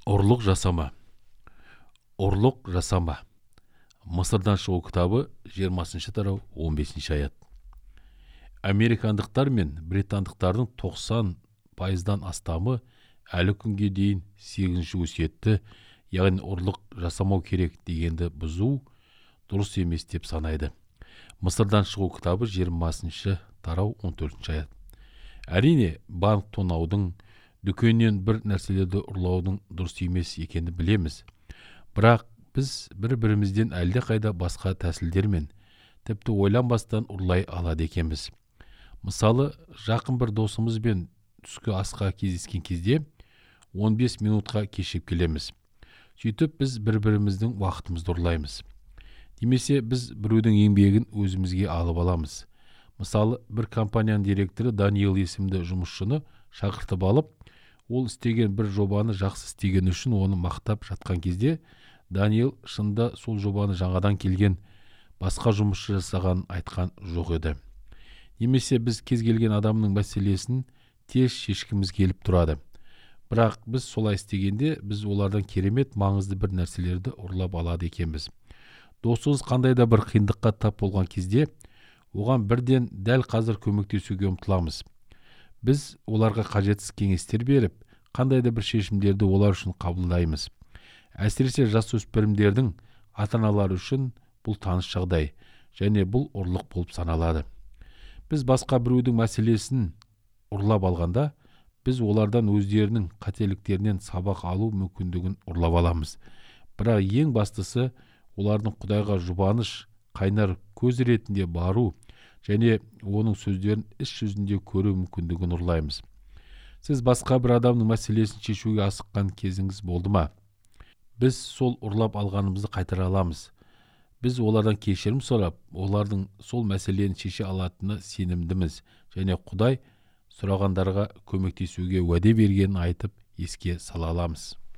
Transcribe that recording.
Ұрлық жасама. Ұрлық жасама. Мысырдан шығу кітабы 20 тарау 15 аят. Американдықтар мен британдықтардың 90% астамы әлі күнге дейін 8-ші өсиетті, яғни ұрлық жасамау керек дегенді бұзу дұрыс емес деп санайды. Мысырдан шығу кітабы 20 тарау 14 аят. Әрине, банк тонаудың, дүкеннен бір нәрселерді ұрлаудың дұрыс емес екенін білеміз. Бірақ біз бір-бірімізден әлде қайда басқа тәсілдермен, тіпті ойланбастан ұрлай алады екенбіз. Мысалы, жақын бір досымызбен түскі асқа кездескен кезде 15 минутқа кешіп келеміз. Сөйтіп біз бір-біріміздің уақытымызды ұрлаймыз. Немесе біз біреудің еңбегін өзімізге алып аламыз. Мысалы, бір компанияның директоры Даниэл есімді жұмысшыны шақыртып алып, ол істеген бір жобаны жақсы істеген үшін оны мақтап жатқан кезде, Даниэл шынында сол жобаны жаңадан келген басқа жұмысшы жасаған айтқан жоқ еді. Немесе біз кез келген адамның мәселесін тез шешкіміз келіп тұрады. Бірақ біз солай істегенде, біз олардан керемет маңызды бір нәрселерді ұрлап алады екенбіз. Досыңыз қандай да бір қиындыққа тап болған кезде, оған бірден дәл қазір көмектесуге ұмтыламыз. Біз оларға қажетсіз кеңестер беріп, қандай да бір шешімдерді олар үшін қабылдаймыз. Әсіресе жасөспірімдердің ата-аналары үшін бұл таныс жағдай, және бұл ұрлық болып саналады. Біз басқа біреудің мәселесін ұрлап алғанда, біз олардан өздерінің қателіктерінен сабақ алу мүмкіндігін ұрлап аламыз. Бірақ ең бастысы, олардың Құдайға жұбаныш, қайнар көз ретінде бару және оның сөздерін іс жүзінде көру мүмкіндігін ұрлаймыз. Сіз басқа бір адамның мәселесін шешуге асыққан кезіңіз болды ма? Біз сол ұрлап алғанымызды қайтара аламыз. Біз олардан кешірім сұрап, олардың сол мәселені шеше алатынына сенімдіміз, және Құдай сұрағандарға көмектесуге уәде бергенін айтып еске сала аламыз.